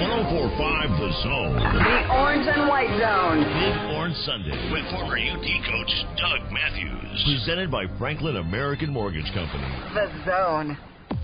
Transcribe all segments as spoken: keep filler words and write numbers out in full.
one oh four point five The Zone. The Orange and White Zone. Big Orange Sunday with former U T coach Doug Matthews. Presented by Franklin American Mortgage Company. The Zone.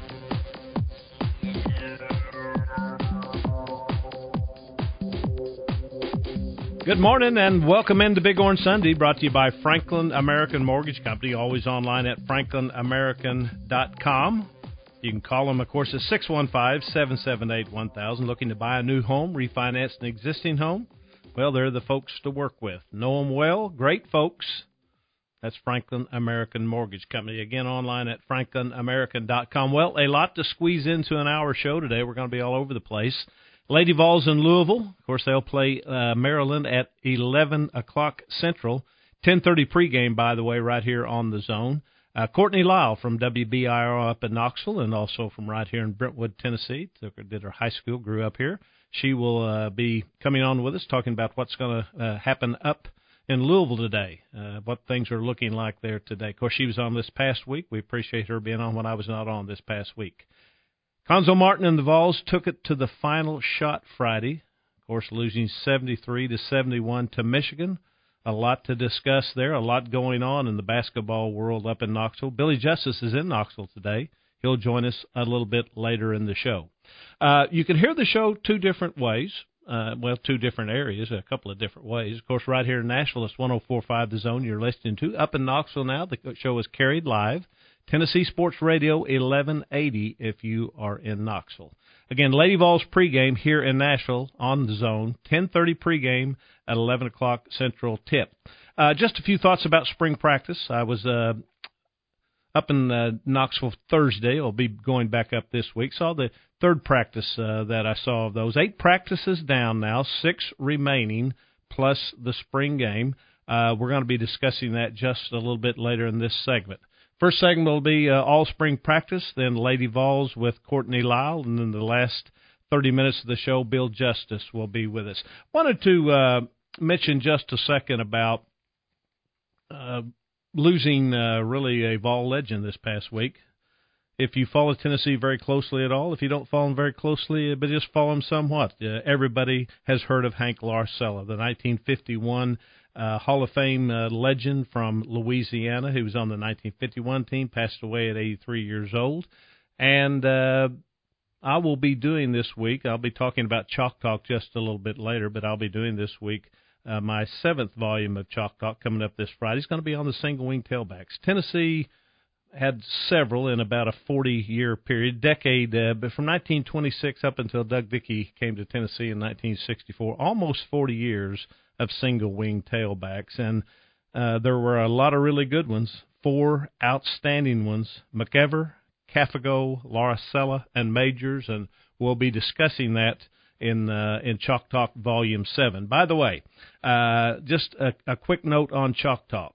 Good morning and welcome into Big Orange Sunday, brought to you by Franklin American Mortgage Company, always online at franklin american dot com. You can call them, of course, at six one five, seven seven eight, one thousand. Looking to buy a new home, refinance an existing home? Well, they're the folks to work with. Know them well, great folks. That's Franklin American Mortgage Company. Again, online at franklin american dot com. Well, a lot to squeeze into an hour show today. We're going to be all over the place. Lady Vols in Louisville. Of course, they'll play uh, Maryland at eleven o'clock Central. ten thirty pregame, by the way, right here on the Zone. Uh, Courtney Lyle from W B I R up in Knoxville and also from right here in Brentwood, Tennessee. Took her, did her high school, grew up here. She will uh, be coming on with us, talking about what's going to uh, happen up in Louisville today, uh, what things are looking like there today. Of course, she was on this past week. We appreciate her being on when I was not on this past week. Conzo Martin and the Vols took it to the final shot Friday, of course, losing seventy-three to seventy-one to Michigan. A lot to discuss there, a lot going on in the basketball world up in Knoxville. Billy Justice is in Knoxville today. He'll join us a little bit later in the show. Uh, you can hear the show two different ways, uh, well, two different areas, a couple of different ways. Of course, right here in Nashville, it's one oh four point five The Zone you're listening to. Up in Knoxville now, the show is carried live. Tennessee Sports Radio, eleven eighty if you are in Knoxville. Again, Lady Vols pregame here in Nashville on the Zone, ten thirty pregame at eleven o'clock Central tip. Uh, just a few thoughts about spring practice. I was uh, up in uh, Knoxville Thursday. I'll be going back up this week. Saw the third practice uh, that I saw of those. Eight practices down now, six remaining, plus the spring game. Uh, we're going to be discussing that just a little bit later in this segment. First segment will be uh, all spring practice, then Lady Vols with Courtney Lyle, and then the last thirty minutes of the show, Bill Justice will be with us. Wanted to uh, mention just a second about uh, losing uh, really a Vol legend this past week. If you follow Tennessee very closely at all, if you don't follow him very closely, but just follow him somewhat, uh, everybody has heard of Hank Larsella, the nineteen fifty-one Uh, Hall of Fame uh, legend from Louisiana, who was on the nineteen fifty-one team, passed away at eighty-three years old. And uh, I will be doing this week, I'll be talking about Chalk Talk just a little bit later, but I'll be doing this week uh, my seventh volume of Chalk Talk coming up this Friday. It's going to be on the single-wing tailbacks. Tennessee had several in about a forty-year period, decade, uh, but from nineteen twenty-six up until Doug Dickey came to Tennessee in nineteen sixty-four, almost forty years of single-wing tailbacks, and uh, there were a lot of really good ones, four outstanding ones, McEver, Cafago, Larsella, and Majors, and we'll be discussing that in uh, in Chalk Talk Volume seven. By the way, uh, just a, a quick note on Chalk Talk.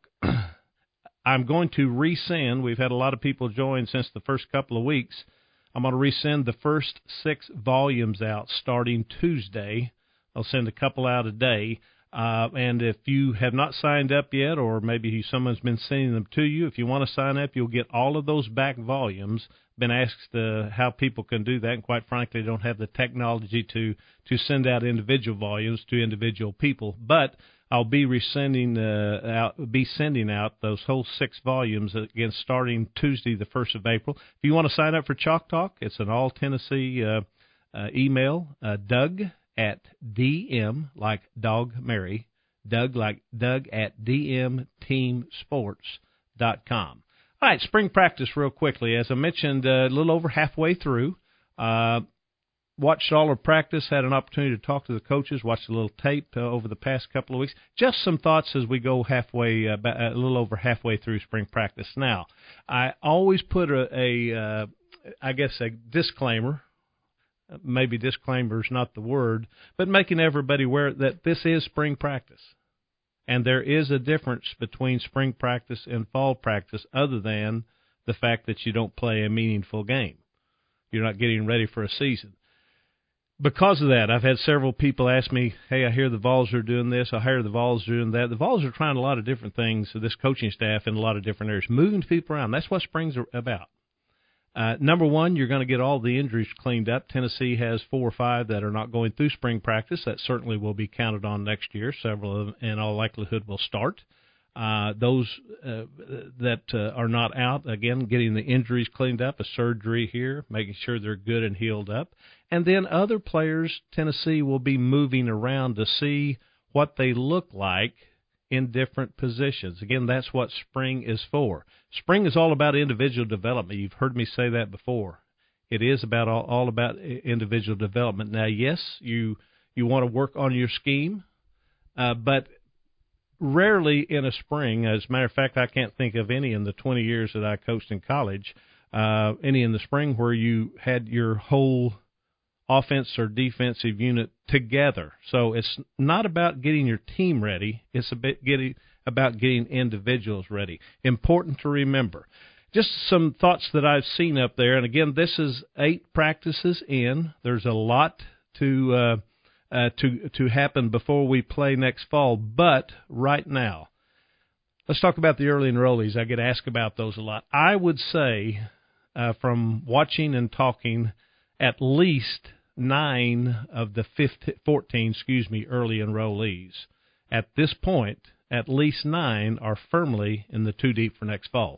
I'm going to resend, we've had a lot of people join since the first couple of weeks, I'm going to resend the first six volumes out starting Tuesday. I'll send a couple out a day. Uh, and if you have not signed up yet, or maybe someone's been sending them to you, if you want to sign up, you'll get all of those back volumes. Been asked uh, how people can do that, and quite frankly, don't have the technology to, to send out individual volumes to individual people. But I'll be resending uh, out, be sending out those whole six volumes again starting Tuesday, the first of April. If you want to sign up for Chalk Talk, it's an all Tennessee uh, uh, email. Uh, Doug at D M, like Dog Mary, Doug like Doug at D M team sports dot com. All right, spring practice real quickly. As I mentioned, uh, a little over halfway through. Uh, watched all of practice, had an opportunity to talk to the coaches, watched a little tape uh, over the past couple of weeks. Just some thoughts as we go halfway, uh, a little over halfway through spring practice. Now, I always put a, a uh, I guess, a disclaimer. Maybe disclaimer is not the word, but making everybody aware that this is spring practice. And there is a difference between spring practice and fall practice other than the fact that you don't play a meaningful game. You're not getting ready for a season. Because of that, I've had several people ask me, hey, I hear the Vols are doing this, I hear the Vols are doing that. The Vols are trying a lot of different things, so this coaching staff in a lot of different areas, moving people around. That's what spring's about. Uh, number one, you're going to get all the injuries cleaned up. Tennessee has four or five that are not going through spring practice. That certainly will be counted on next year. Several of them, in all likelihood, will start. Uh, those uh, that uh, are not out, again, getting the injuries cleaned up, a surgery here, making sure they're good and healed up. And then other players, Tennessee will be moving around to see what they look like in different positions. Again, that's what spring is for. Spring is all about individual development. You've heard me say that before. It is about all, all about individual development. Now, yes, you you want to work on your scheme, uh, but rarely in a spring, as a matter of fact, I can't think of any in the twenty years that I coached in college, uh, any in the spring where you had your whole offense or defensive unit together. So it's not about getting your team ready. It's a bit getting about getting individuals ready. Important to remember. Just some thoughts that I've seen up there. And again, this is eight practices in. There's a lot to uh, uh, to to happen before we play next fall. But right now, let's talk about the early enrollees. I get asked about those a lot. I would say, uh, from watching and talking, at least nine of the fifteen, fourteen, excuse me, early enrollees. At this point, at least nine are firmly in the two deep for next fall.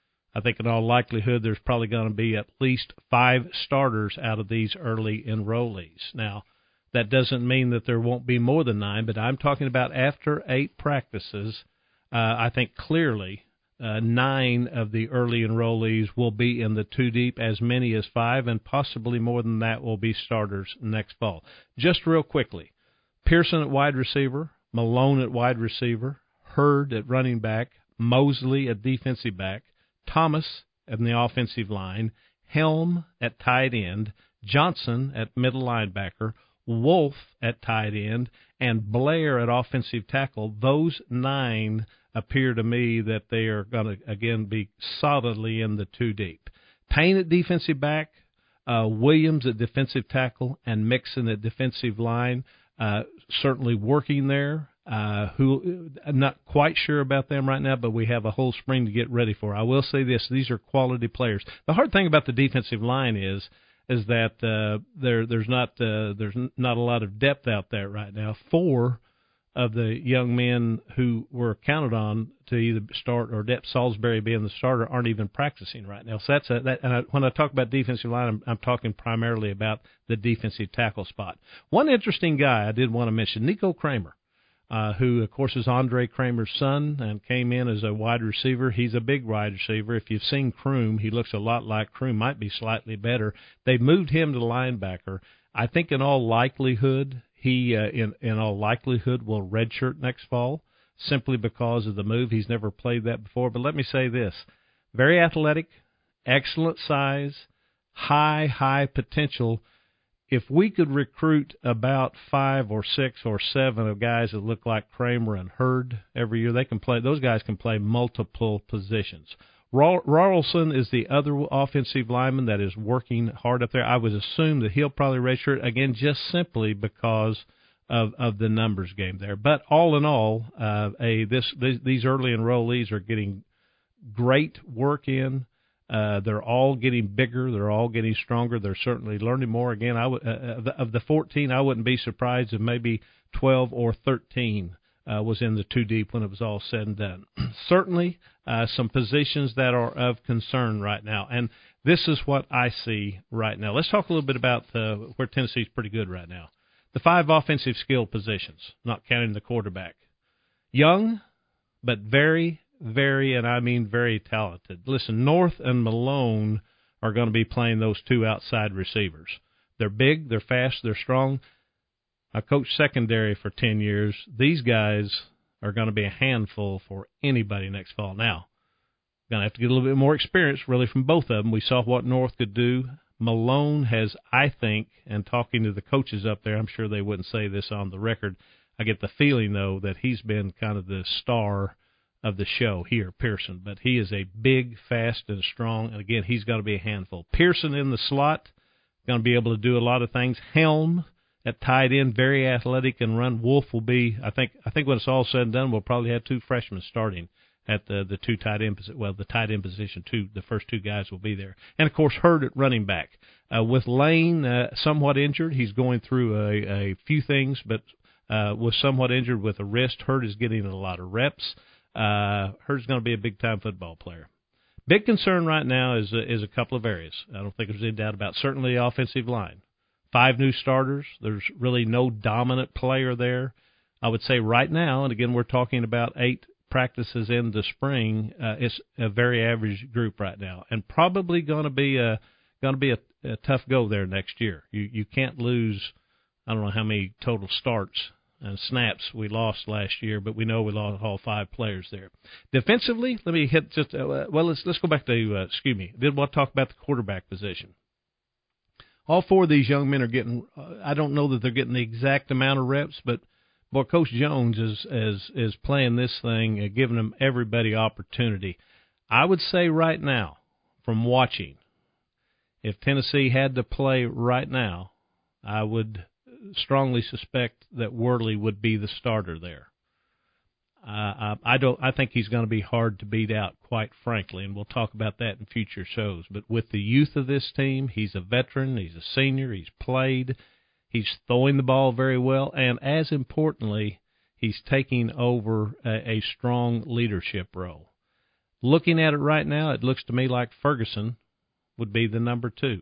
I think in all likelihood there's probably going to be at least five starters out of these early enrollees. Now, that doesn't mean that there won't be more than nine, but I'm talking about after eight practices, uh, I think clearly Uh, nine of the early enrollees will be in the two deep, as many as five, and possibly more than that will be starters next fall. Just real quickly, Pearson at wide receiver, Malone at wide receiver, Hurd at running back, Mosley at defensive back, Thomas at the offensive line, Helm at tight end, Johnson at middle linebacker, Wolf at tight end, and Blair at offensive tackle. Those nine appear to me that they are going to, again, be solidly in the two deep. Payne at defensive back, uh, Williams at defensive tackle, and Mixon at defensive line, uh, certainly working there. Uh, who I'm not quite sure about them right now, but we have a whole spring to get ready for. I will say this, these are quality players. The hard thing about the defensive line is is that uh, there there's not uh, there's not a lot of depth out there right now. Four of the young men who were counted on to either start or Depp Salisbury being the starter aren't even practicing right now. So that's a, that. And I, when I talk about defensive line, I'm, I'm talking primarily about the defensive tackle spot. One interesting guy I did want to mention, Nico Kramer, uh, who of course is Andre Kramer's son and came in as a wide receiver. He's a big wide receiver. If you've seen Kroom, he looks a lot like Kroom, might be slightly better. They moved him to linebacker. I think in all likelihood, he, uh, in, in all likelihood, will redshirt next fall simply because of the move. He's never played that before. But let me say this, very athletic, excellent size, high, high potential. If we could recruit about five or six or seven of guys that look like Kramer and Hurd every year, they can play. Those guys can play multiple positions. Rarlson is the other offensive lineman that is working hard up there. I would assume that he'll probably redshirt again, just simply because of of the numbers game there. But all in all, uh, a this, this these early enrollees are getting great work in. Uh, they're all getting bigger. They're all getting stronger. They're certainly learning more. Again, I w- uh, of, the, of the fourteen, I wouldn't be surprised if maybe twelve or thirteen uh, was in the two deep when it was all said and done. Certainly uh, some positions that are of concern right now, and this is what I see right now. Let's talk a little bit about uh, where Tennessee's pretty good right now. The five offensive skill positions, not counting the quarterback. Young, but very very, and I mean very talented. Listen, North and Malone are going to be playing those two outside receivers. They're big, they're fast, they're strong. I coached secondary for ten years. These guys are going to be a handful for anybody next fall. Now, going to have to get a little bit more experience, really, from both of them. We saw what North could do. Malone has, I think, and talking to the coaches up there, I'm sure they wouldn't say this on the record, I get the feeling, though, that he's been kind of the star of the show here, Pearson. But he is a big, fast, and strong, and again, he's got to be a handful. Pearson in the slot, going to be able to do a lot of things. Helm at tight end, very athletic and run. Wolf will be, I think, I think when it's all said and done, we'll probably have two freshmen starting at the the two tight end position. Well, the tight end position, two the first two guys will be there, and of course Hurd at running back. Uh, with Lane uh, somewhat injured, he's going through a, a few things, but uh, was somewhat injured with a wrist. Hurd is getting a lot of reps. Uh, Hurd's going to be a big time football player. Big concern right now is uh, is a couple of areas. I don't think there's any doubt about. Certainly the offensive line. Five new starters. There's really no dominant player there. I would say right now, and again we're talking about eight practices in the spring, uh, it's a very average group right now, and probably going to be a going to be a, a tough go there next year. You you can't lose. I don't know how many total starts and snaps we lost last year, but we know we lost all five players there. Defensively, let me hit just uh, well. Let's let's go back to uh, excuse me. Did want to talk about the quarterback position. All four of these young men are getting. Uh, I don't know that they're getting the exact amount of reps, but boy, Coach Jones is is is playing this thing, uh, giving them everybody opportunity. I would say right now, from watching, if Tennessee had to play right now, I would strongly suspect that Worley would be the starter there. Uh, I don't. I think he's going to be hard to beat out, quite frankly, and we'll talk about that in future shows. But with the youth of this team, he's a veteran, he's a senior, he's played. He's throwing the ball very well, and as importantly, he's taking over a, a strong leadership role. Looking at it right now, it looks to me like Ferguson would be the number two.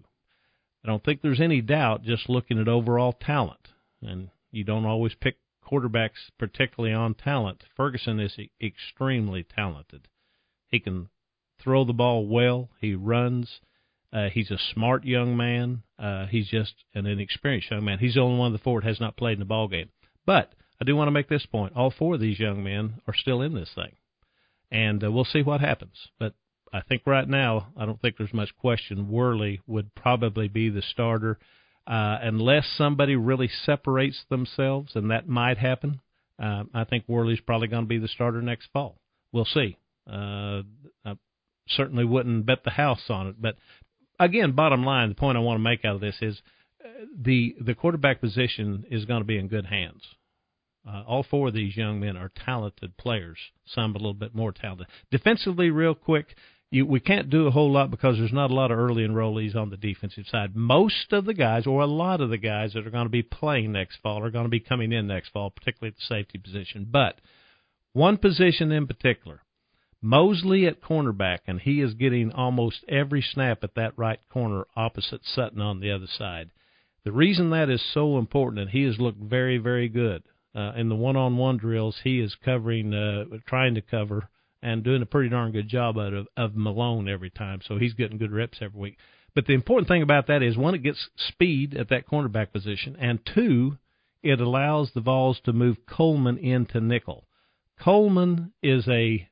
I don't think there's any doubt just looking at overall talent, and you don't always pick quarterbacks particularly on talent. Ferguson is extremely talented. He can throw the ball well. He runs. Uh, he's a smart young man. Uh, he's just an inexperienced young man. He's the only one of the four that has not played in the ball game. But I do want to make this point. All four of these young men are still in this thing. And uh, we'll see what happens. But I think right now, I don't think there's much question. Worley would probably be the starter uh, unless somebody really separates themselves, and that might happen. Uh, I think Worley's probably going to be the starter next fall. We'll see. Uh, I certainly wouldn't bet the house on it, but again, bottom line, the point I want to make out of this is uh, the the quarterback position is going to be in good hands. Uh, all four of these young men are talented players, some a little bit more talented. Defensively, real quick, you, we can't do a whole lot because there's not a lot of early enrollees on the defensive side. Most of the guys, or a lot of the guys that are going to be playing next fall are going to be coming in next fall, particularly at the safety position. But one position in particular, Mosley at cornerback, and he is getting almost every snap at that right corner opposite Sutton on the other side. The reason that is so important, and he has looked very, very good uh, in the one-on-one drills, he is covering, uh, trying to cover, and doing a pretty darn good job out of, of Malone every time, so he's getting good reps every week. But the important thing about that is, one, it gets speed at that cornerback position, and two, it allows the Vols to move Coleman into nickel. Coleman is a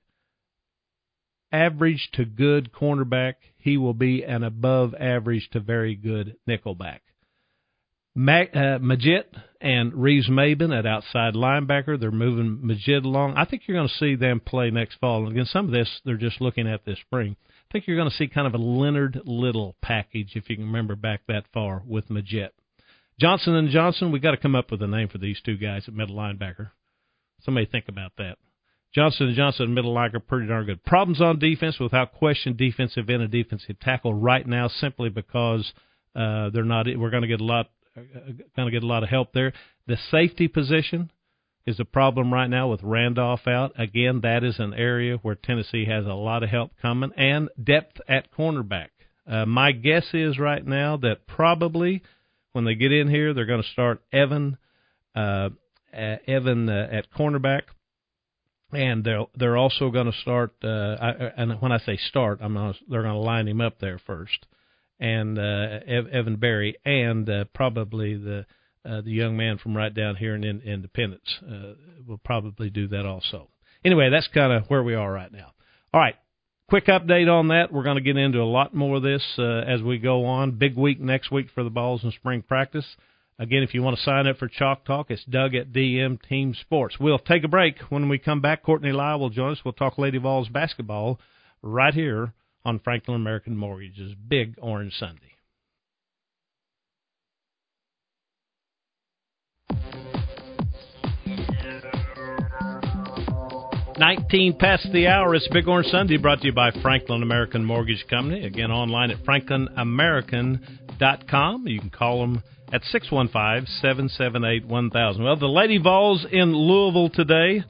average to good cornerback. He will be an above average to very good nickelback. Mac, uh, Majid and Reeves-Maben at outside linebacker. They're moving Majid along. I think you're going to see them play next fall. And again, some of this they're just looking at this spring. I think you're going to see kind of a Leonard Little package, if you can remember back that far, with Majid. Johnson and Johnson, we got to come up with a name for these two guys at middle linebacker. Somebody think about that. Johnson and Johnson, middle linebacker, pretty darn good. Problems on defense, without question, defensive end and defensive tackle right now, simply because uh, they're not. We're going to get a lot, uh, going to get a lot of help there. The safety position is a problem right now with Randolph out. Again, that is an area where Tennessee has a lot of help coming, and depth at cornerback. Uh, my guess is right now that probably when they get in here, they're going to start Evan, uh, uh, Evan uh, at cornerback. And they're they're also going to start. Uh, I, and when I say start, I'm gonna, they're going to line him up there first, and uh, Ev, Evan Berry, and uh, probably the uh, the young man from right down here in, in Independence uh, will probably do that also. Anyway, that's kind of where we are right now. All right, quick update on that. We're going to get into a lot more of this uh, as we go on. Big week next week for the Vols in spring practice. Again, if you want to sign up for Chalk Talk, it's Doug at D M Team Sports. We'll take a break. When we come back, Courtney Lyle will join us. We'll talk Lady Vols basketball right here on Franklin American Mortgage's Big Orange Sunday. nineteen past the hour. It's Big Orange Sunday, brought to you by Franklin American Mortgage Company. Again, online at franklin american dot com. You can call them at six one five, seven seven eight, one thousand. Well, the Lady Vols in Louisville today.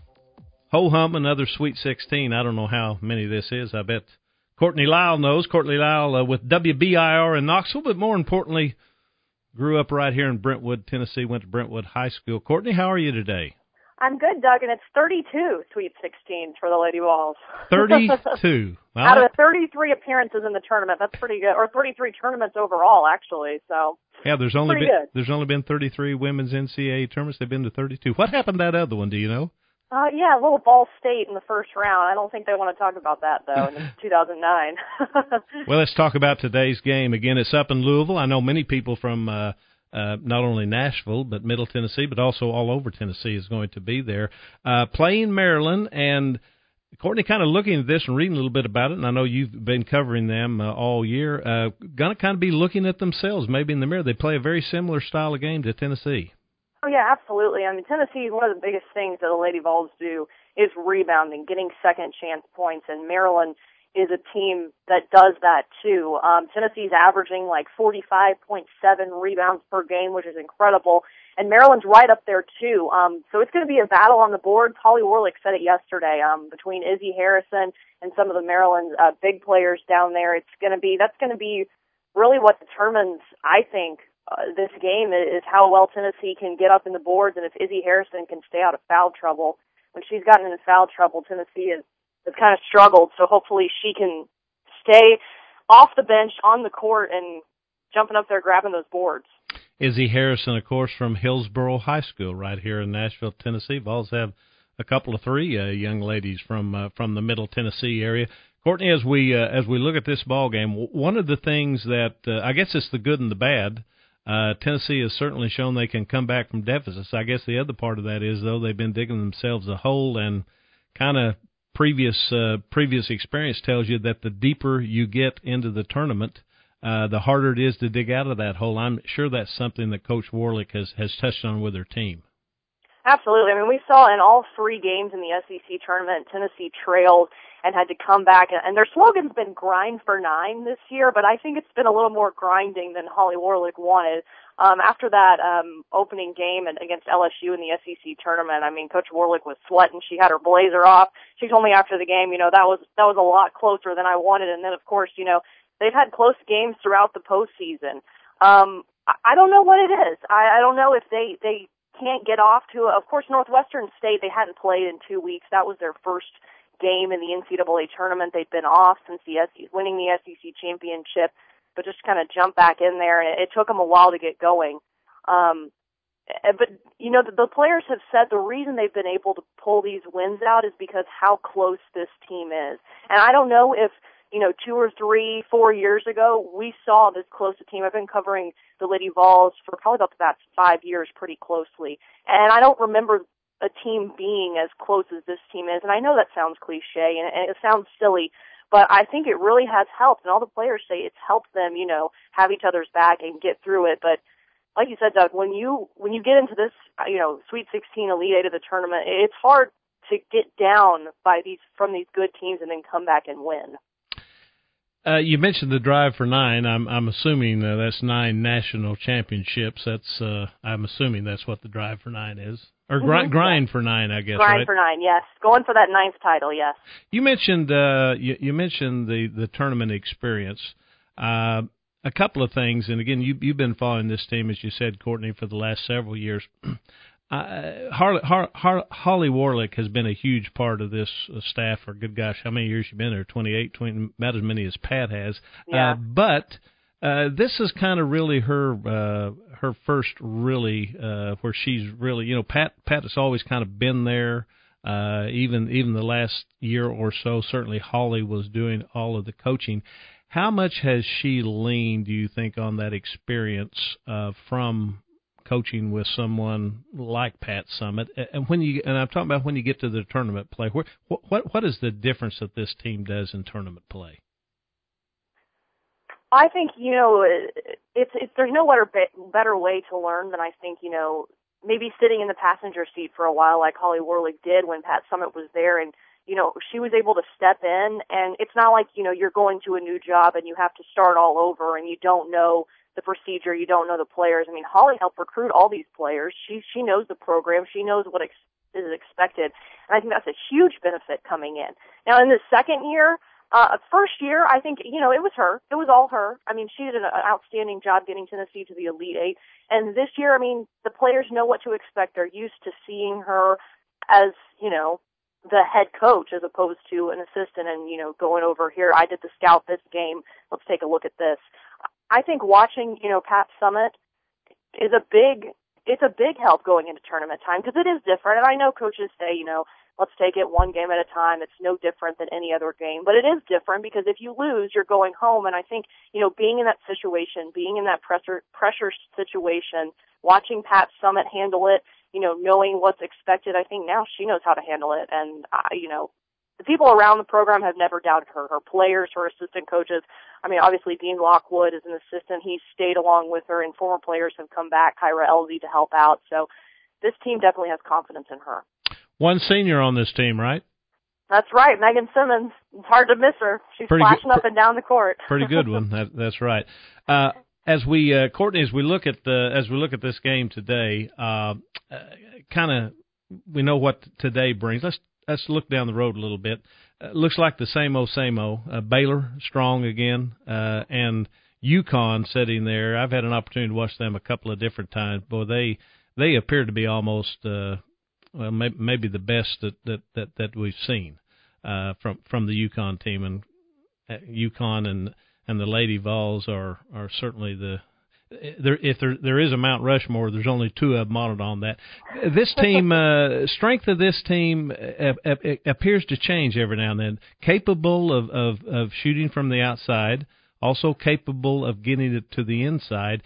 Ho-hum, another Sweet sixteen. I don't know how many this is. I bet Courtney Lyle knows. Courtney Lyle uh, with W B I R in Knoxville, but more importantly, grew up right here in Brentwood, Tennessee, went to Brentwood High School. Courtney, how are you today? I'm good, Doug, and it's thirty-two Sweet sixteens for the Lady Vols. thirty-two. Well, out of thirty-three appearances in the tournament, that's pretty good. Or thirty-three tournaments overall, actually. So yeah, there's only been, good. there's only been thirty-three women's N C double A tournaments. They've been to thirty-two. What happened to that other one? Do you know? Uh, yeah, a little Ball State in the first round. I don't think they want to talk about that, though, in two thousand nine. Well, let's talk about today's game. Again, it's up in Louisville. I know many people from uh, uh, not only Nashville, but Middle Tennessee, but also all over Tennessee is going to be there. Uh, playing Maryland, and Courtney, kind of looking at this and reading a little bit about it, and I know you've been covering them uh, all year, uh, going to kind of be looking at themselves maybe in the mirror. They play a very similar style of game to Tennessee. Oh, yeah, absolutely. I mean, Tennessee, one of the biggest things that the Lady Vols do is rebounding, getting second chance points, and Maryland is a team that does that too. Um, Tennessee's averaging like forty-five point seven rebounds per game, which is incredible, and Maryland's right up there too. Um, so it's going to be a battle on the boards. Holly Warlick said it yesterday, um, between Izzy Harrison and some of the Maryland uh, big players down there. It's going to be, that's going to be really what determines, I think, Uh, this game is how well Tennessee can get up in the boards, and if Izzy Harrison can stay out of foul trouble. When she's gotten into foul trouble, Tennessee has, has kind of struggled, so hopefully she can stay off the bench, on the court, and jumping up there grabbing those boards. Izzy Harrison, of course, from Hillsboro High School right here in Nashville, Tennessee. Vols have a couple of three uh, young ladies from uh, from the Middle Tennessee area. Courtney, as we uh, as we look at this ball game, one of the things that uh, I guess it's the good and the bad. Uh, Tennessee has certainly shown they can come back from deficits. I guess the other part of that is, though, they've been digging themselves a hole, and kind of previous uh, previous experience tells you that the deeper you get into the tournament, uh, the harder it is to dig out of that hole. I'm sure that's something that Coach Warlick has, has touched on with her team. Absolutely. I mean, we saw in all three games in the S E C tournament, Tennessee trailed and had to come back. And their slogan's been grind for nine this year, but I think it's been a little more grinding than Holly Warlick wanted. Um, after that um, opening game against L S U in the S E C tournament, I mean, Coach Warlick was sweating. She had her blazer off. She told me after the game, you know, that was that was a lot closer than I wanted. And then, of course, you know, they've had close games throughout the postseason. Um, I, I don't know what it is. I, I don't know if they, they can't get off to, of course, Northwestern State, they hadn't played in two weeks. That was their first game in the N C double A tournament. They'd been off since the S E C, winning the S E C championship, but just kind of jumped back in there, and it, it took them a while to get going. Um, but, you know, the, the players have said the reason they've been able to pull these wins out is because how close this team is. And I don't know if, you know, two or three, four years ago, we saw this close a team. I've been covering the Lady Vols for probably about the past five years pretty closely. And I don't remember a team being as close as this team is. And I know that sounds cliche and it sounds silly, but I think it really has helped. And all the players say it's helped them, you know, have each other's back and get through it. But like you said, Doug, when you, when you get into this, you know, Sweet sixteen Elite Eight of the tournament, it's hard to get down by these, from these good teams and then come back and win. Uh, you mentioned the drive for nine. I'm I'm assuming uh, that's nine national championships. That's uh, I'm assuming that's what the drive for nine is, or gri- mm-hmm. grind for nine, I guess. Grind right? for nine, yes. Going for that ninth title, yes. You mentioned uh, you, you mentioned the, the tournament experience. Uh, a couple of things, and again, you you've been following this team, as you said, Courtney, for the last several years. Uh, Harley, Har, Har, Holly Warlick has been a huge part of this uh, staff for, good gosh, how many years you been there? twenty-eight, twenty, about as many as Pat has. Yeah. Uh, but uh, this is kind of really her uh, her first really uh, where she's really, you know, Pat Pat has always kind of been there. Uh, even even the last year or so, certainly Holly was doing all of the coaching. How much has she leaned, do you think, on that experience uh, from coaching with someone like Pat Summitt? And when you and I'm talking about when you get to the tournament play, where, what what is the difference that this team does in tournament play? I think, you know, it's, it's there's no better better way to learn than I think, you know, maybe sitting in the passenger seat for a while like Holly Warlick did when Pat Summitt was there, and you know, she was able to step in, and it's not like, you know, you're going to a new job and you have to start all over and you don't know the procedure, you don't know the players. I mean, Holly helped recruit all these players. She she knows the program. She knows what ex- is expected, and I think that's a huge benefit coming in. Now, in the second year, uh, first year, I think, you know, it was her. It was all her. I mean, she did an outstanding job getting Tennessee to the Elite Eight. And this year, I mean, the players know what to expect. They're used to seeing her as, you know, the head coach as opposed to an assistant and, you know, going over here, I did the scout this game, let's take a look at this. I think watching, you know, Pat Summitt is a big, it's a big help going into tournament time because it is different. And I know coaches say, you know, let's take it one game at a time. It's no different than any other game, but it is different because if you lose, you're going home. And I think, you know, being in that situation, being in that pressure, pressure situation, watching Pat Summitt handle it, you know, knowing what's expected, I think now she knows how to handle it. And, uh, you know, the people around the program have never doubted her. Her players, her assistant coaches. I mean, obviously Dean Lockwood is an assistant. He's stayed along with her, and former players have come back, Kyra Elzy, to help out. So this team definitely has confidence in her. One senior on this team, right? That's right, Megan Simmons. It's hard to miss her. She's pretty flashing good, up and down the court. Pretty good one. That, that's right. Uh, As we, uh, Courtney, as we look at the, as we look at this game today, uh, uh, kind of, we know what today brings. Let's let's look down the road a little bit. Uh, looks like the same old, same old. Uh, Baylor strong again, uh, and UConn sitting there. I've had an opportunity to watch them a couple of different times. Boy, they they appear to be almost, uh, well, maybe, maybe the best that that that, that we've seen uh, from from the UConn team, and uh, UConn and. And the Lady Vols are, are certainly the there. If there there is a Mount Rushmore, there's only two of them on it on that. This team, uh, strength of this team uh, uh, appears to change every now and then. Capable of, of, of shooting from the outside, also capable of getting it to the inside.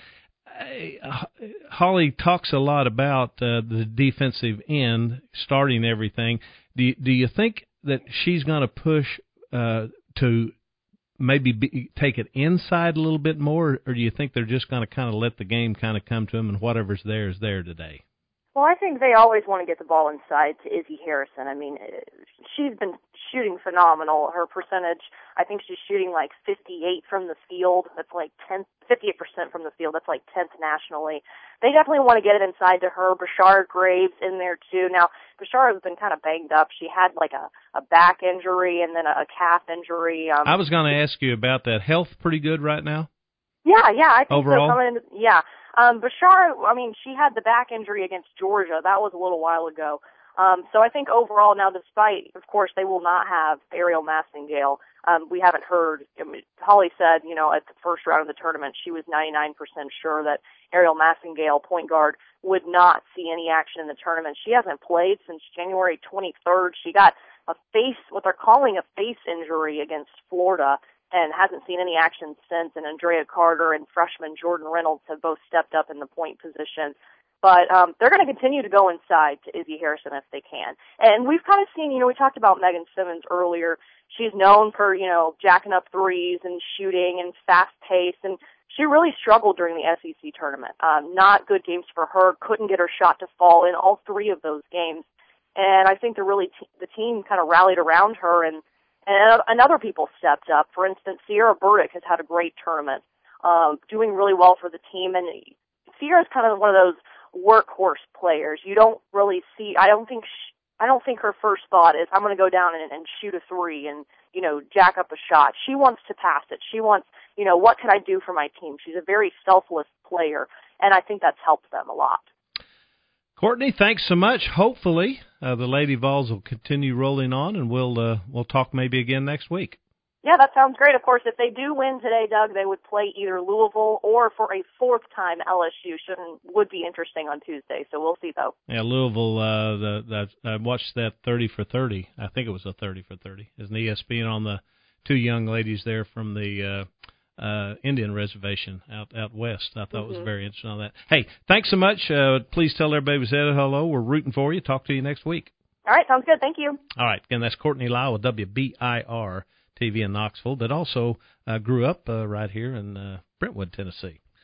Uh, Holly talks a lot about uh, the defensive end, starting everything. Do you, do you think that she's going to push uh, to maybe be, take it inside a little bit more, or do you think they're just going to kind of let the game kind of come to them and whatever's there is there today? Well, I think they always want to get the ball inside to Izzy Harrison. I mean, she's been shooting phenomenal. Her percentage, I think she's shooting like fifty-eight from the field. That's like ten, fifty-eight percent from the field. That's like tenth nationally. They definitely want to get it inside to her. Bashara Graves in there too. Now, Bashara has been kind of banged up. She had like a, a back injury and then a, a calf injury. Um, I was going to ask you about that. Health pretty good right now? Yeah, yeah. I think overall? So. Coming into, yeah. Um, Bashara, I mean, she had the back injury against Georgia. That was a little while ago. Um, so I think overall now, despite, of course, they will not have Ariel Massingale, um, we haven't heard. I mean, Holly said, you know, at the first round of the tournament, she was ninety-nine percent sure that Ariel Massingale, point guard, would not see any action in the tournament. She hasn't played since January twenty-third. She got a face, what they're calling a face injury against Florida, and hasn't seen any action since. And Andrea Carter and freshman Jordan Reynolds have both stepped up in the point position. But um, they're going to continue to go inside to Izzy Harrison if they can. And we've kind of seen, you know, we talked about Megan Simmons earlier. She's known for, you know, jacking up threes and shooting and fast pace. And she really struggled during the S E C tournament. Um, not good games for her. Couldn't get her shot to fall in all three of those games. And I think the really t- the team kind of rallied around her, and And, and other people stepped up. For instance, Sierra Burdick has had a great tournament, um, doing really well for the team. And Sierra's kind of one of those workhorse players. You don't really see. I don't think. She, I don't think her first thought is, I'm going to go down and, and shoot a three and, you know, jack up a shot. She wants to pass it. She wants, you know, what can I do for my team? She's a very selfless player, and I think that's helped them a lot. Courtney, thanks so much. Hopefully, uh, the Lady Vols will continue rolling on, and we'll uh, we'll talk maybe again next week. Yeah, that sounds great. Of course, if they do win today, Doug, they would play either Louisville or for a fourth time L S U. Should would be interesting on Tuesday. So we'll see, though. Yeah, Louisville. Uh, the, the I watched that thirty for thirty. I think it was a thirty for thirty. As an E S P N on the two young ladies there from the uh, uh, Indian reservation out out west. I thought mm-hmm. it was very interesting on that. Hey, thanks so much. Uh, please tell everybody we said hello. We're rooting for you. Talk to you next week. All right, sounds good. Thank you. All right, again, that's Courtney Lyle with W B I R T V in Knoxville, that also uh, grew up uh, right here in uh, Brentwood, Tennessee.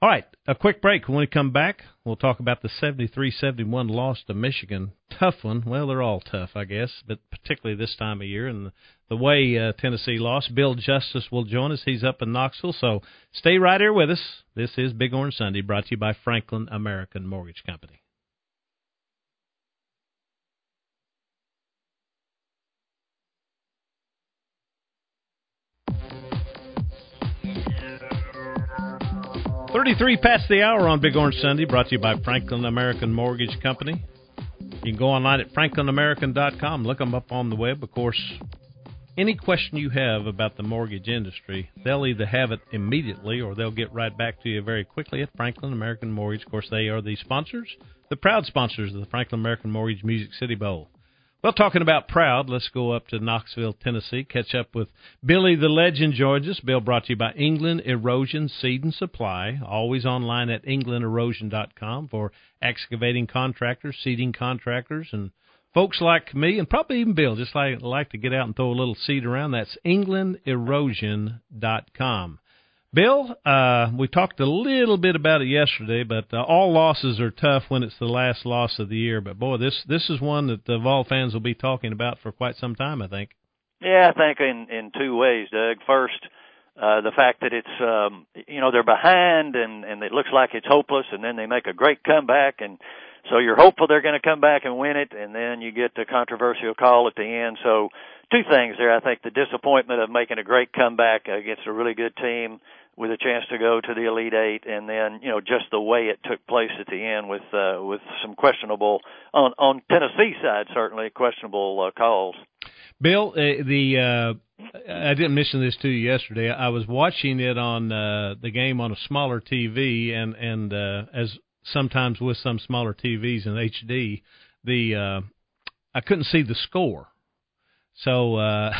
All right, a quick break. When we come back, we'll talk about the seventy-three seventy-one loss to Michigan. Tough one. Well, they're all tough, I guess, but particularly this time of year. And the, the way uh, Tennessee lost, Bill Justice will join us. He's up in Knoxville, so stay right here with us. This is Big Orange Sunday, brought to you by Franklin American Mortgage Company. thirty-three past the hour on Big Orange Sunday, brought to you by Franklin American Mortgage Company. You can go online at franklin american dot com. Look them up on the web. Of course, any question you have about the mortgage industry, they'll either have it immediately or they'll get right back to you very quickly at Franklin American Mortgage. Of course, they are the sponsors, the proud sponsors of the Franklin American Mortgage Music City Bowl. Well, talking about proud, let's go up to Knoxville, Tennessee, catch up with Billy the Legend joins us. Bill, brought to you by England Erosion Seed and Supply, always online at england erosion dot com for excavating contractors, seeding contractors, and folks like me, and probably even Bill, just like like to get out and throw a little seed around. That's england erosion dot com. Bill, uh, we talked a little bit about it yesterday, but uh, all losses are tough when it's the last loss of the year. But, boy, this this is one that the Vol fans will be talking about for quite some time, I think. Yeah, I think in, in two ways, Doug. First, uh, the fact that it's, um, you know, they're behind and, and it looks like it's hopeless, and then they make a great comeback, and so you're hopeful they're going to come back and win it, and then you get the controversial call at the end. So two things there. I think the disappointment of making a great comeback against a really good team with a chance to go to the Elite Eight, and then, you know, just the way it took place at the end with uh, with some questionable, on, on Tennessee side, certainly, questionable uh, calls. Bill, uh, the uh, I didn't mention this to you yesterday. I was watching it on uh, the game on a smaller T V, and, and uh, as sometimes with some smaller T Vs in H D, the uh, I couldn't see the score. So uh,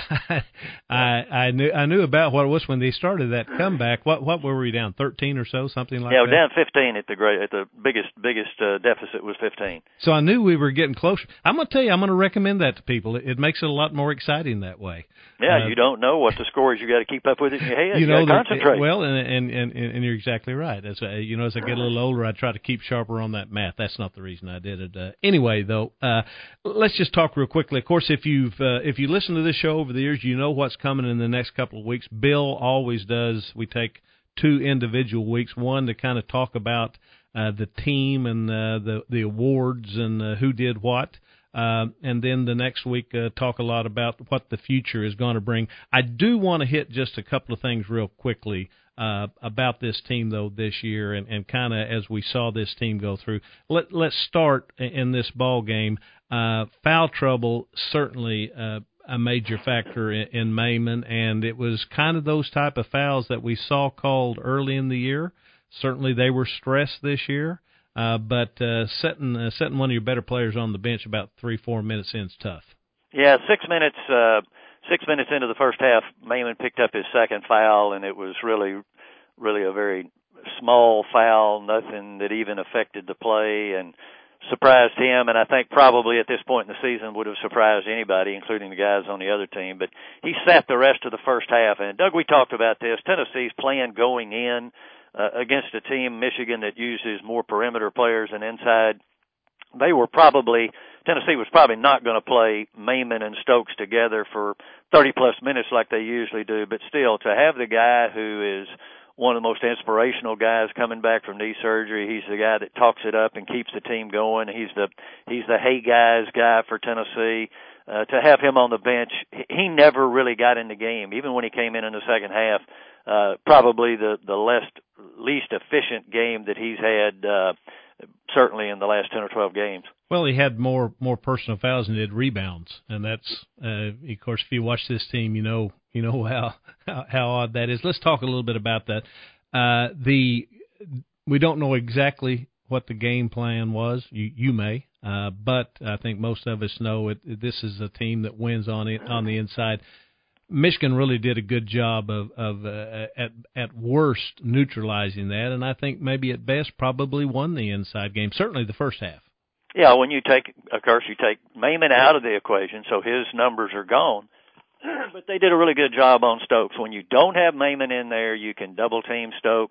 I I knew I knew about what it was when they started that comeback. What what were we down, thirteen or so, something like yeah, that? Yeah, down fifteen at the great at the biggest biggest uh, deficit was fifteen. So I knew we were getting closer. I'm going to tell you, I'm going to recommend that to people. It, it makes it a lot more exciting that way. Yeah, uh, you don't know what the score is. You got to keep up with it in your head. You, you know, got to concentrate. Well, and, and and and you're exactly right. As I, you know, as I get a little older, I try to keep sharper on that math. That's not the reason I did it. Uh, anyway, though, uh, let's just talk real quickly. Of course, if you've uh, if you listen to this show over the years, you know what's coming in the next couple of weeks. Bill always does. We take two individual weeks, one to kind of talk about uh, the team and uh, the the awards and uh, who did what. Uh, and then the next week, uh, talk a lot about what the future is going to bring. I do want to hit just a couple of things real quickly uh, about this team, though, this year, and, and kind of as we saw this team go through. Let, let's start in this ball game. Uh, foul trouble, certainly uh, a major factor in, in Maimon, and it was kind of those type of fouls that we saw called early in the year. Certainly they were stressed this year. Uh, but uh, setting uh, setting one of your better players on the bench about three, four minutes in is tough. Yeah, six minutes uh, six minutes into the first half, Maimon picked up his second foul, and it was really, really a very small foul, nothing that even affected the play, and surprised him, and I think probably at this point in the season would have surprised anybody, including the guys on the other team. But he sat the rest of the first half, and Doug, we talked about this. Tennessee's plan going in Uh, against a team, Michigan, that uses more perimeter players than inside, they were probably, Tennessee was probably not going to play Maimon and Stokes together for thirty-plus minutes like they usually do, but still, to have the guy who is one of the most inspirational guys coming back from knee surgery, he's the guy that talks it up and keeps the team going, he's the he's the hey guys guy for Tennessee. Uh, to have him on the bench, he never really got in the game, even when he came in in the second half. Uh, probably the, the less, least efficient game that he's had, uh, certainly in the last ten or twelve games. Well, he had more, more personal fouls than he did rebounds. And that's, uh, of course, if you watch this team, you know, you know how, how, how odd that is. Let's talk a little bit about that. Uh, the, we don't know exactly what the game plan was. You, you may, uh, but I think most of us know it. This is a team that wins on it, on the inside. Michigan really did a good job of, of uh, at at worst neutralizing that, and I think maybe at best probably won the inside game. Certainly the first half. Yeah, when you take, of course, you take Maimon out of the equation, so his numbers are gone. But they did a really good job on Stokes. When you don't have Maimon in there, you can double team Stokes,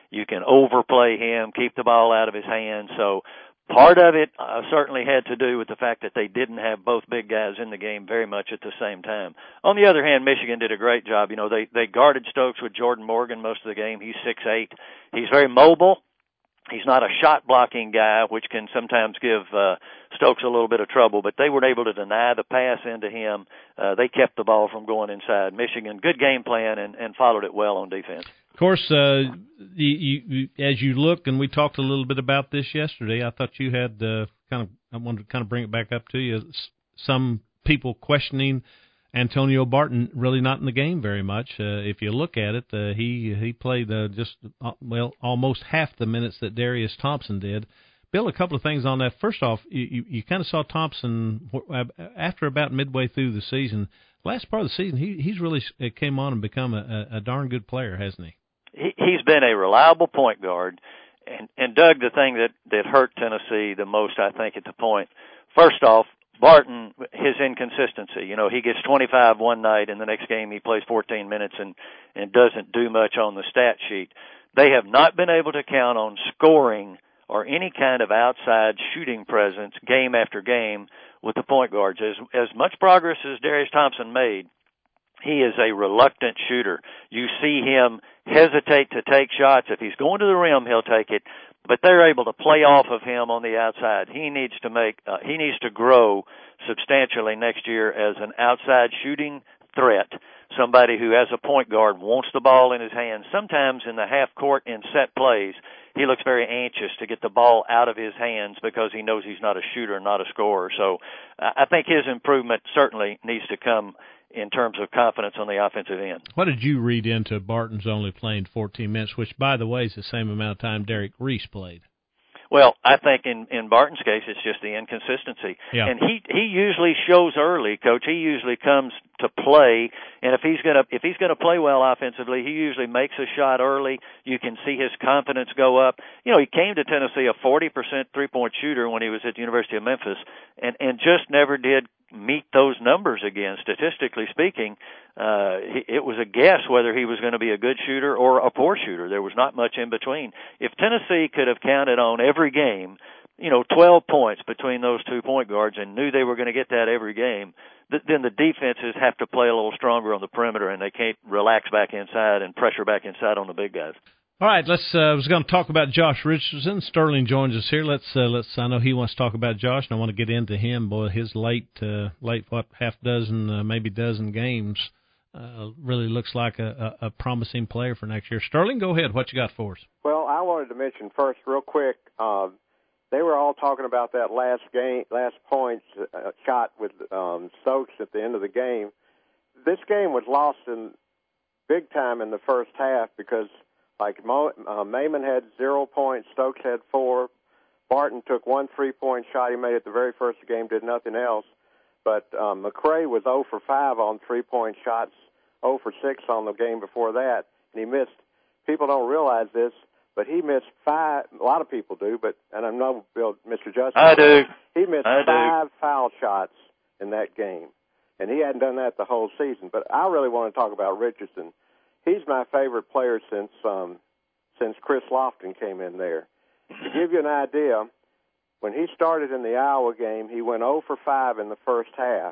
You can overplay him, keep the ball out of his hands. So part of it uh, certainly had to do with the fact that they didn't have both big guys in the game very much at the same time. On the other hand, Michigan did a great job. You know, they, they guarded Stokes with Jordan Morgan most of the game. He's six eight. He's very mobile. He's not a shot-blocking guy, which can sometimes give uh, Stokes a little bit of trouble, but they were able to deny the pass into him. Uh, they kept the ball from going inside. Michigan, good game plan, and, and followed it well on defense. Of course, uh, you, you, as you look, and we talked a little bit about this yesterday, I thought you had uh, kind of, I wanted to kind of bring it back up to you, some people questioning Antonio Barton really not in the game very much. Uh, if you look at it, uh, he he played uh, just, uh, well, almost half the minutes that Darius Thompson did. Bill, a couple of things on that. First off, you, you, you kind of saw Thompson, after about midway through the season, last part of the season, he he's really came on and become a, a darn good player, hasn't he? he? He's been a reliable point guard. And, and Doug, the thing that, that hurt Tennessee the most, I think, at the point, first off, Barton, his inconsistency. You know, he gets twenty-five one night, and the next game he plays fourteen minutes and, and doesn't do much on the stat sheet. They have not been able to count on scoring or any kind of outside shooting presence game after game with the point guards. As, as much progress as Darius Thompson made, he is a reluctant shooter. You see him hesitate to take shots. If he's going to the rim, he'll take it. But they're able to play off of him on the outside. He needs to make, uh, he needs to grow substantially next year as an outside shooting threat. Somebody who, as a point guard, wants the ball in his hands. Sometimes in the half court in set plays, he looks very anxious to get the ball out of his hands because he knows he's not a shooter, not a scorer. So I think his improvement certainly needs to come in terms of confidence on the offensive end. What did you read into Barton's only playing fourteen minutes, which, by the way, is the same amount of time Derek Reese played? Well, I think in, in Barton's case, it's just the inconsistency. Yeah. And he, he usually shows early, Coach. He usually comes to play, and if he's gonna if he's gonna play well offensively, he usually makes a shot early. You can see his confidence go up. You know, he came to Tennessee a forty percent three-point shooter when he was at the University of Memphis, and, and just never did meet those numbers again. Statistically speaking, uh, it was a guess whether he was going to be a good shooter or a poor shooter. There was not much in between. If Tennessee could have counted on every game, you know, twelve points between those two point guards and knew they were going to get that every game, th- then the defenses have to play a little stronger on the perimeter, and they can't relax back inside and pressure back inside on the big guys. All right, let's. Uh, I was going to talk about Josh Richardson. Sterling joins us here. Let's. Uh, let's. I know he wants to talk about Josh, and I want to get into him. Boy, his late, uh, late what half dozen, uh, maybe dozen games, uh, really looks like a, a, a promising player for next year. Sterling, go ahead. What you got for us? Well, I wanted to mention first, real quick. Uh, they were all talking about that last game, last points uh, shot with um, Stokes at the end of the game. This game was lost in big time in the first half because. Like Mo, uh, Maimon had zero points, Stokes had four. Barton took one three-point shot he made at the very first game, did nothing else. But um, McCray was zero for five on three-point shots, zero for six on the game before that, and he missed. People don't realize this, but he missed five. A lot of people do, but and I know Bill, Mister Justice. I do. He missed I five do. foul shots in that game, and he hadn't done that the whole season. But I really want to talk about Richardson. He's my favorite player since um, since Chris Lofton came in there. To give you an idea, when he started in the Iowa game, he went zero for five in the first half.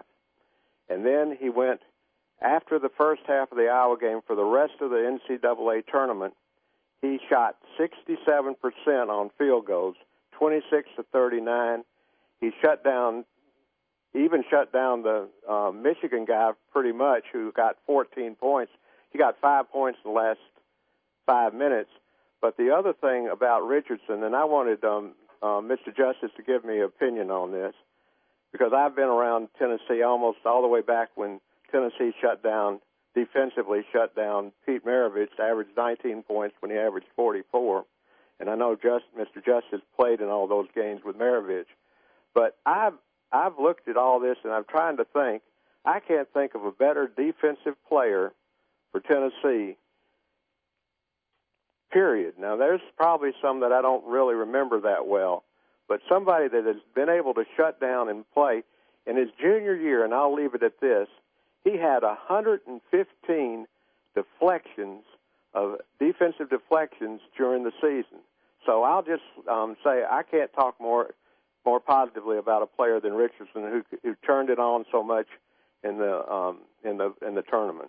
And then he went, after the first half of the Iowa game, for the rest of the N C double A tournament, he shot sixty-seven percent on field goals, twenty-six to thirty-nine. He shut down, even shut down the uh, Michigan guy pretty much, who got fourteen points. He got five points in the last five minutes. But the other thing about Richardson, and I wanted um, uh, Mister Justice to give me an opinion on this, because I've been around Tennessee almost all the way back when Tennessee shut down, defensively shut down Pete Maravich, averaged nineteen points when he averaged forty-four. And I know just Mister Justice played in all those games with Maravich. But I've, I've looked at all this, and I'm trying to think. I can't think of a better defensive player for Tennessee, period. Now, there's probably some that I don't really remember that well, but somebody that has been able to shut down and play. In his junior year, and I'll leave it at this, he had one hundred fifteen deflections of defensive deflections during the season. So I'll just um, say I can't talk more more positively about a player than Richardson, who who turned it on so much in the um, in the in the tournament.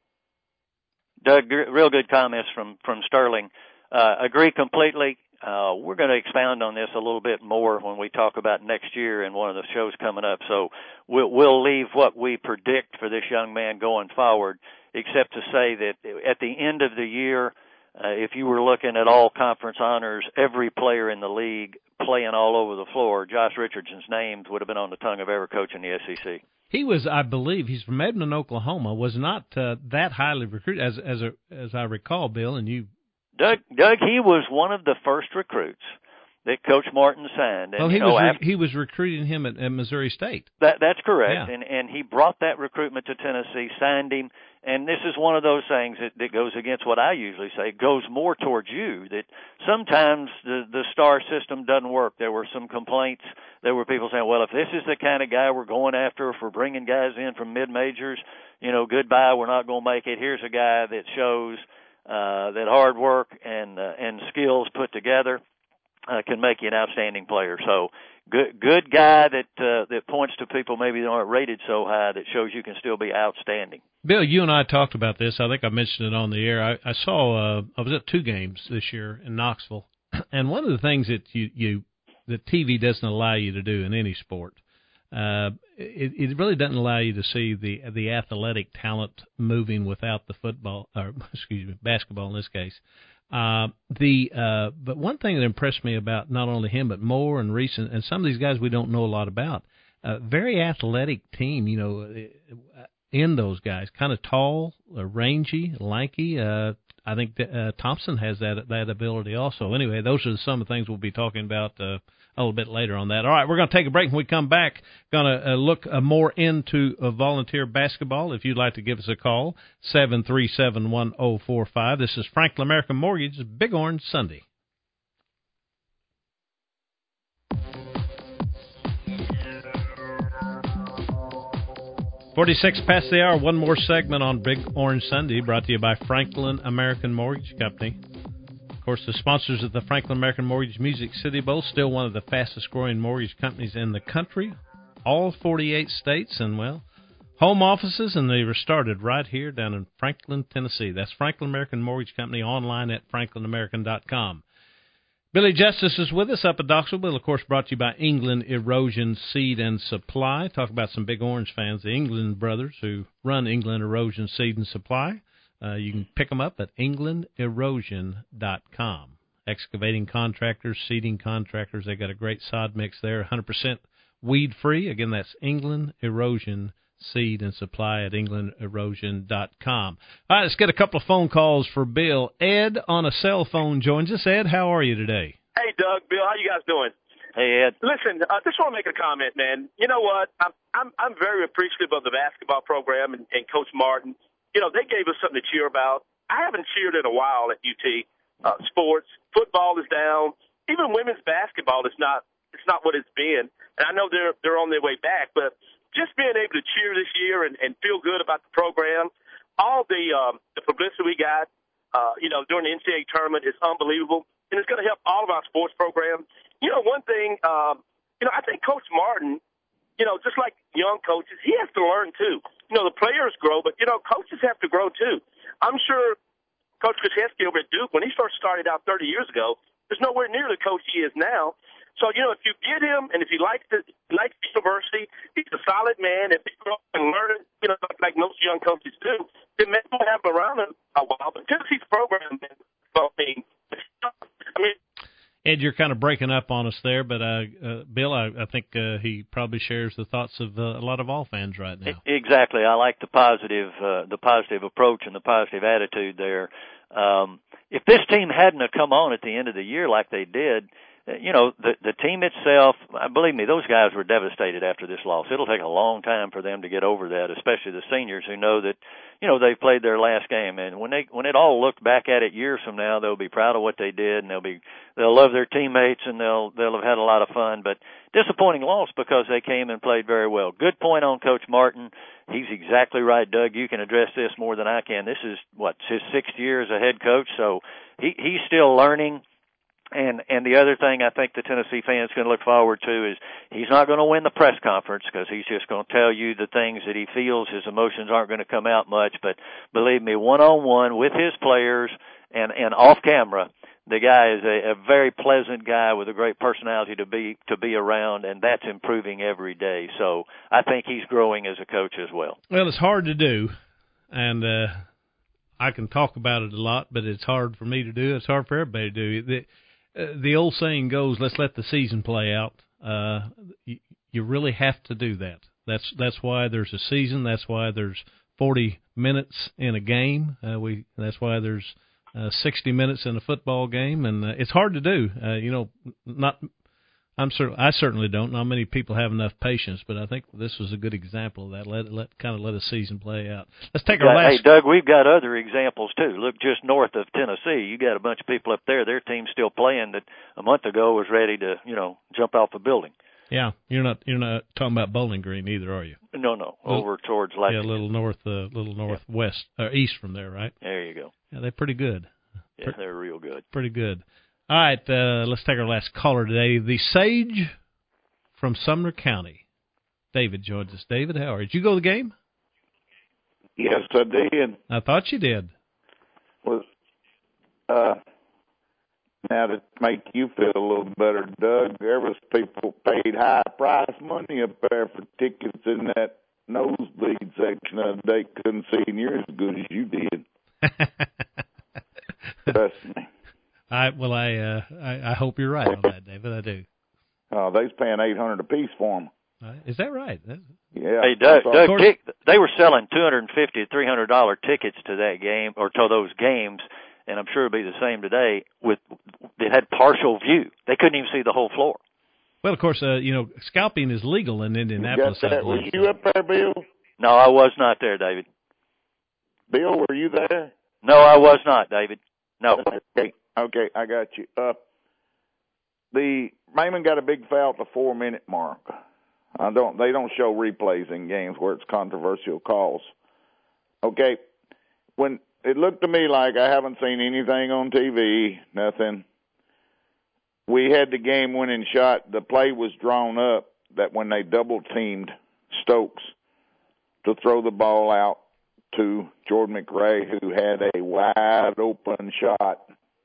Doug, real good comments from from Sterling. Uh, agree completely. Uh, we're going to expound on this a little bit more when we talk about next year in one of the shows coming up. So we'll, we'll leave what we predict for this young man going forward, except to say that at the end of the year, uh, if you were looking at all conference honors, every player in the league playing all over the floor, Josh Richardson's name would have been on the tongue of every coach in the S E C. He was, I believe, he's from Edmond, Oklahoma, was not uh, that highly recruited, as as a, as I recall, Bill, and you. Doug, Doug, he was one of the first recruits that Coach Martin signed. And, well, he you know, was re- after, he was recruiting him at, at Missouri State. That that's correct, yeah. and and he brought that recruitment to Tennessee, signed him, and this is one of those things that, that goes against what I usually say. It goes more towards you that sometimes the the star system doesn't work. There were some complaints. There were people saying, well, if this is the kind of guy we're going after, if we're bringing guys in from mid majors, you know, goodbye, we're not going to make it. Here's a guy that shows. Uh, that hard work and uh, and skills put together uh, can make you an outstanding player. So good good guy that uh, that points to people maybe that aren't rated so high that shows you can still be outstanding. Bill, you and I talked about this. I think I mentioned it on the air. I, I saw uh, I was at two games this year in Knoxville, and one of the things that you you the T V doesn't allow you to do in any sport. Uh, it, it really doesn't allow you to see the the athletic talent moving without the football, or excuse me, basketball in this case. Uh, the uh, but one thing that impressed me about not only him but Moore and Reese and, and some of these guys we don't know a lot about. Uh, very athletic team, you know, in those guys, kind of tall, uh, rangy, lanky. Uh, I think that, uh, Thompson has that that ability also. Anyway, those are some of the things we'll be talking about uh, a little bit later on that. All right, we're going to take a break. When we come back, going to uh, look uh, more into uh, volunteer basketball. If you'd like to give us a call, seven three seven, one oh four five. This is Franklin American Mortgage, Big Orange Sunday. forty-six past the hour, one more segment on Big Orange Sunday, brought to you by Franklin American Mortgage Company. Of course, the sponsors of the Franklin American Mortgage Music City Bowl, still one of the fastest-growing mortgage companies in the country, all forty-eight states, and, well, home offices, and they were started right here down in Franklin, Tennessee. That's Franklin American Mortgage Company, online at franklin american dot com. Billy Justice is with us up at Doxville, of course, brought to you by England Erosion Seed and Supply. Talk about some Big Orange fans, the England brothers who run England Erosion Seed and Supply. Uh, you can pick them up at england erosion dot com. Excavating contractors, seeding contractors, they got a great sod mix there, one hundred percent weed-free. Again, that's England Erosion Seed and Supply at england erosion dot com. All right, let's get a couple of phone calls for Bill. Ed on a cell phone joins us. Ed, how are you today? Hey, Doug, Bill, how you guys doing? Hey, Ed. Listen, I uh, just want to make a comment, man. You know what? I'm I'm, I'm very appreciative of the basketball program and, and Coach Martin. You know, they gave us something to cheer about. I haven't cheered in a while at U T. Uh, sports, football is down. Even women's basketball is not it's not what it's been. And I know they're they're on their way back, but just being able to cheer this year and, and feel good about the program, all the um, the publicity we got, uh, you know, during the N C double A tournament is unbelievable, and it's going to help all of our sports programs. You know, one thing, um, you know, I think Coach Martin, you know, just like young coaches, he has to learn too. You know, the players grow, but you know, coaches have to grow too. I'm sure Coach Krzyzewski over at Duke, when he first started out thirty years ago, is nowhere near the coach he is now. So, you know, if you get him and if he likes the, likes the university, he's a solid man. If he grows up and learn, you know, like most young coaches do, then maybe we'll have him around a while. But Tennessee's program, I mean, I mean, Ed, you're kind of breaking up on us there, but uh, uh, Bill, I, I think uh, he probably shares the thoughts of uh, a lot of all fans right now. Exactly. I like the positive, uh, the positive approach and the positive attitude there. Um, if this team hadn't have come on at the end of the year like they did, you know, the the team itself, believe me, those guys were devastated after this loss. It'll take a long time for them to get over that, especially the seniors who know that, you know, they've played their last game. And when they when it all looked back at it years from now, they'll be proud of what they did, and they'll be they'll love their teammates, and they'll they'll have had a lot of fun. But disappointing loss because they came and played very well. Good point on Coach Martin. He's exactly right, Doug. You can address this more than I can. This is, what, his sixth year as a head coach, so he he's still learning. And and the other thing I think the Tennessee fans can look forward to is he's not going to win the press conference because he's just going to tell you the things that he feels. His emotions aren't going to come out much. But believe me, one-on-one with his players and, and off camera, the guy is a, a very pleasant guy with a great personality to be to be around, and that's improving every day. So I think he's growing as a coach as well. Well, it's hard to do, and uh, I can talk about it a lot, but it's hard for me to do. It's hard for everybody to do. The, uh, the old saying goes, let's let the season play out. Uh, you, you really have to do that. That's that's why there's a season. That's why there's forty minutes in a game. Uh, we That's why there's Uh, sixty minutes in a football game, and uh, it's hard to do. Uh, you know, not I'm cer- I certainly don't. Not many people have enough patience, but I think this was a good example of that. Let let kind of let a season play out. Let's take our last. Hey, Doug, we've got other examples too. Look, just north of Tennessee, you got a bunch of people up there. Their team's still playing that a month ago was ready to, you know, jump off a building. Yeah, you're not you're not talking about Bowling Green either, are you? No, no, little, over towards Lexington. Yeah, a little north, uh, little northwest or east from there, right? There you go. Yeah, they're pretty good. Yeah, they're real good. Pretty good. All right, uh, let's take our last caller today. The Sage from Sumner County. David joins us. David, how are you? Did you go to the game? Yes, I did. I thought you did. Was uh, now to make you feel a little better, Doug, there was people paid high price money up there for tickets in that nosebleed section of the day. Couldn't see near as good as you did. Trust me. I well, I, uh, I I hope you're right on that, David. I do. Oh, they's paying eight hundred apiece for them. Uh, is that right? That's... Yeah. Hey, Doug, Doug tick, they were selling two hundred and fifty to three hundred dollar tickets to that game or to those games, and I'm sure it'll be the same today. With they had partial view; they couldn't even see the whole floor. Well, of course, uh, you know, scalping is legal in Indianapolis. You got that? Were you up there, Bill? No, I was not there, David. Bill, were you there? No, I was not, David. No. Okay, okay, I got you. Uh, the Raymond got a big foul at the four-minute mark. I don't. They don't show replays in games where it's controversial calls. Okay, when it looked to me like I haven't seen anything on T V, nothing. We had the game-winning shot. The play was drawn up that when they double-teamed Stokes to throw the ball out to Jordan McRae, who had a wide-open shot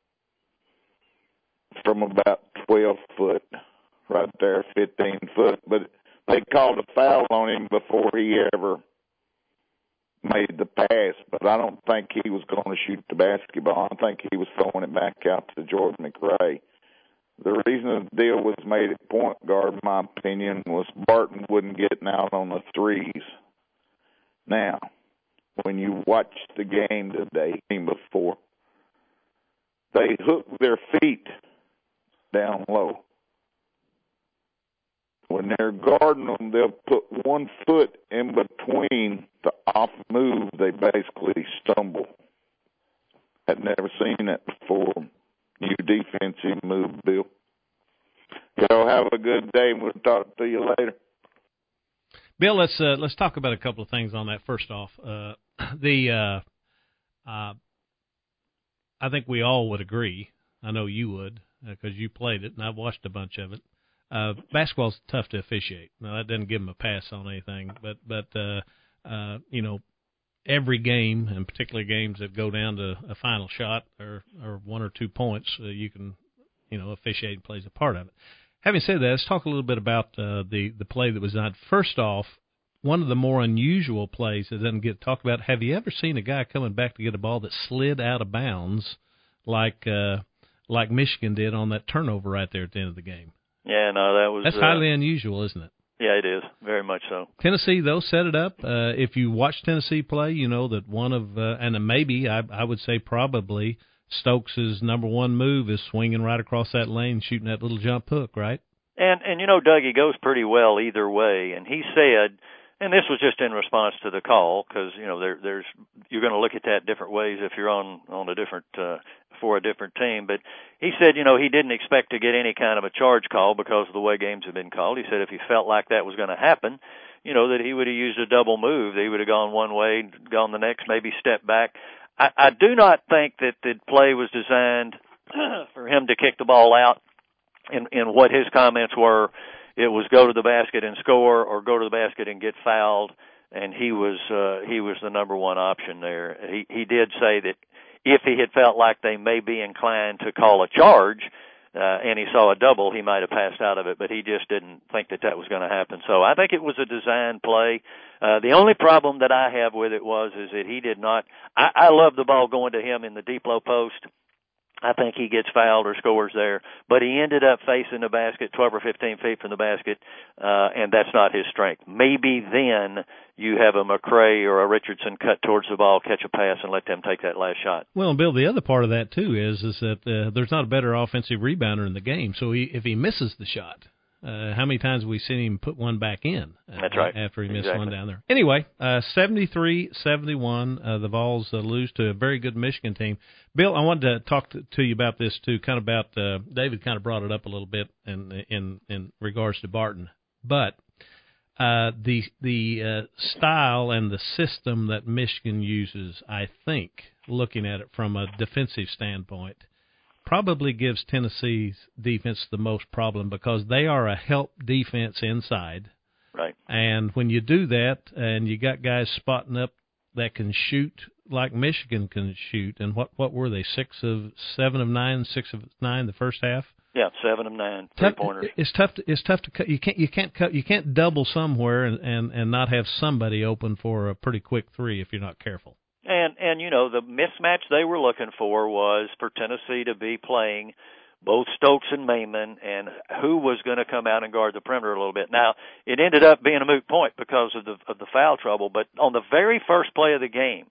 from about twelve foot, right there, fifteen foot. But they called a foul on him before he ever made the pass. But I don't think he was going to shoot the basketball. I think he was throwing it back out to Jordan McRae. The reason the deal was made at point guard, in my opinion, was Barton wasn't getting out on the threes. Now, when you watch the game today, before, they hook their feet down low. When they're guarding them, they'll put one foot in between the off move. They basically stumble. I'd never seen that before. New defensive move, Bill. Y'all have a good day, and we'll talk to you later. Bill, let's uh, let's talk about a couple of things on that. First off, uh, the uh, uh, I think we all would agree. I know you would because uh, you played it, and I've watched a bunch of it. Uh, basketball's tough to officiate. Now that doesn't give them a pass on anything, but but uh, uh, you know, every game, and particularly games that go down to a final shot or, or one or two points, uh, you can, you know, officiating plays a part of it. Having said that, let's talk a little bit about uh, the, the play that was done. First off, one of the more unusual plays that doesn't get talked about, have you ever seen a guy coming back to get a ball that slid out of bounds like uh, like Michigan did on that turnover right there at the end of the game? Yeah, no, that was... That's uh, highly unusual, isn't it? Yeah, it is. Very much so. Tennessee, though, set it up. Uh, if you watch Tennessee play, you know that one of, uh, and maybe, I, I would say probably, Stokes' number one move is swinging right across that lane, shooting that little jump hook, right? And, and you know, Doug, he goes pretty well either way. And he said, and this was just in response to the call, because, you know, there, there's you're going to look at that different ways if you're on, on a different uh, for a different team. But he said, you know, he didn't expect to get any kind of a charge call because of the way games have been called. He said if he felt like that was going to happen, you know, that he would have used a double move. He would have gone one way, gone the next, maybe stepped back. I, I do not think that the play was designed for him to kick the ball out. In, in what his comments were, it was go to the basket and score, or go to the basket and get fouled. And he was uh, he was the number one option there. He he did say that if he had felt like they may be inclined to call a charge, uh, and he saw a double, he might have passed out of it. But he just didn't think that that was going to happen. So I think it was a design play. Uh, the only problem that I have with it was is that he did not. I, I love the ball going to him in the deep low post. I think he gets fouled or scores there, but he ended up facing the basket twelve or fifteen feet from the basket, uh, and that's not his strength. Maybe then you have a McRae or a Richardson cut towards the ball, catch a pass, and let them take that last shot. Well, and Bill, the other part of that, too, is is that uh, there's not a better offensive rebounder in the game, so he, if he misses the shot, Uh, how many times have we seen him put one back in? Uh, That's right. After he missed exactly. one down there. Anyway, uh, seventy-three seventy-one, uh, the Vols uh, lose to a very good Michigan team. Bill, I wanted to talk to, to you about this, too, kind of about uh, – David kind of brought it up a little bit in in, in regards to Barton. But uh, the, the uh, style and the system that Michigan uses, I think, looking at it from a defensive standpoint, probably gives Tennessee's defense the most problem because they are a help defense inside. Right. And when you do that and you got guys spotting up that can shoot like Michigan can shoot, and what, what were they, six of seven of nine, six of nine the first half? Yeah, seven of nine three pointers. It's tough. To, it's tough to cut. You can't. You can't cut. You can't double somewhere and, and, and not have somebody open for a pretty quick three if you're not careful. And, and you know, the mismatch they were looking for was for Tennessee to be playing both Stokes and Maiman, and who was going to come out and guard the perimeter a little bit. Now, it ended up being a moot point because of the of the foul trouble, but on the very first play of the game,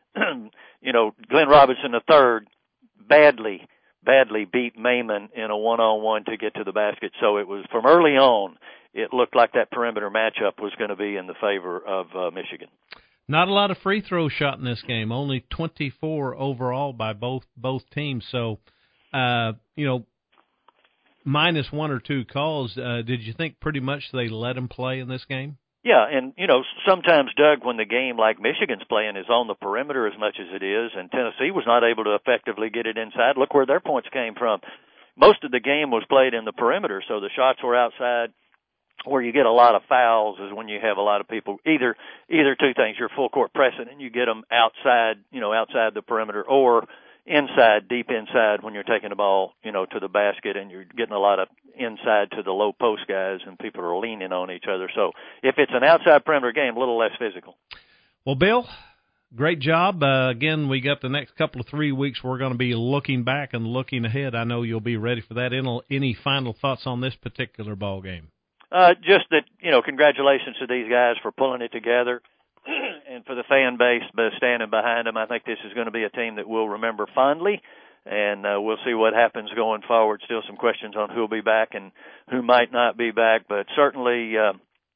you know, Glenn Robinson the third badly, badly beat Maiman in a one-on-one to get to the basket. So it was from early on, it looked like that perimeter matchup was going to be in the favor of uh, Michigan. Not a lot of free throws shot in this game, only twenty-four overall by both both teams. So, uh, you know, minus one or two calls, uh, did you think pretty much they let them play in this game? Yeah, and, you know, sometimes, Doug, when the game like Michigan's playing is on the perimeter as much as it is, and Tennessee was not able to effectively get it inside, look where their points came from. Most of the game was played in the perimeter, so the shots were outside. Where you get a lot of fouls is when you have a lot of people, either either two things, you're full court pressing and you get them outside, you know, outside the perimeter, or inside, deep inside when you're taking the ball, you know, to the basket and you're getting a lot of inside to the low post guys and people are leaning on each other. So if it's an outside perimeter game, a little less physical. Well, Bill, great job. Uh, again, we got the next couple of three weeks. We're going to be looking back and looking ahead. I know you'll be ready for that. Any, any final thoughts on this particular ball game? Uh, just that, you know, congratulations to these guys for pulling it together and for the fan base standing behind them. I think this is going to be a team that we'll remember fondly, and uh, we'll see what happens going forward. Still some questions on who will be back and who might not be back, but certainly uh,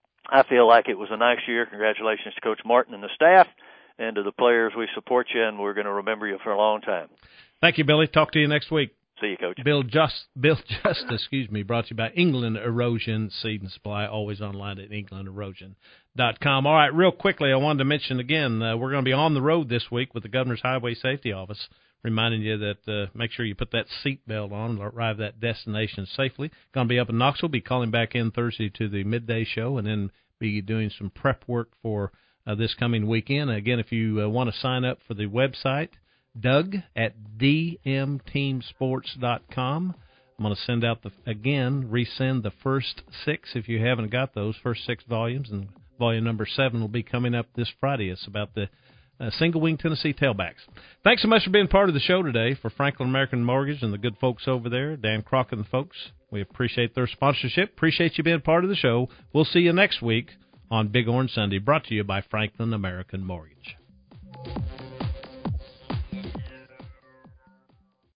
I feel like it was a nice year. Congratulations to Coach Martin and the staff and to the players. We support you, and we're going to remember you for a long time. Thank you, Billy. Talk to you next week. See you, Coach. Bill Just, Bill Just, excuse me, brought to you by England Erosion Seed and Supply, always online at england erosion dot com. All right, real quickly, I wanted to mention again, uh, we're going to be on the road this week with the Governor's Highway Safety Office, reminding you that uh, make sure you put that seat belt on and arrive at that destination safely. Going to be up in Knoxville, be calling back in Thursday to the midday show, and then be doing some prep work for uh, this coming weekend. Again, if you uh, want to sign up for the website, Doug at d m team sports dot com. I'm going to send out, the again, resend the first six if you haven't got those, first six volumes, and volume number seven will be coming up this Friday. It's about the uh, single-wing Tennessee tailbacks. Thanks so much for being part of the show today. For Franklin American Mortgage and the good folks over there, Dan Crock and the folks, we appreciate their sponsorship. Appreciate you being part of the show. We'll see you next week on Big Orange Sunday, brought to you by Franklin American Mortgage.